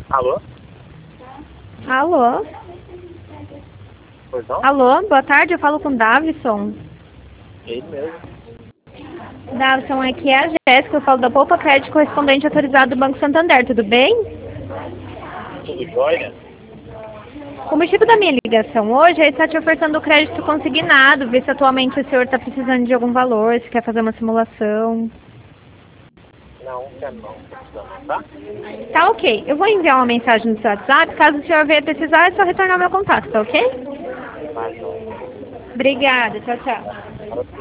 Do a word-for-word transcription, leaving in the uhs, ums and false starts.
Alô? Alô? Pois não? Alô, boa tarde, eu falo com o Davison. Ele mesmo. Davison, aqui é a Jéssica, eu falo da Poupa Crédito, correspondente autorizado do Banco Santander, tudo bem? Tudo jóia? O motivo da minha ligação hoje é estar te ofertando o crédito consignado, ver se atualmente o senhor está precisando de algum valor, se quer fazer uma simulação. Não, quer não. Tô precisando, tá? Tá ok, eu vou enviar uma mensagem no seu WhatsApp, caso o senhor venha precisar, é só retornar meu contato, tá ok? Tá jóia. Obrigada, tchau, tchau.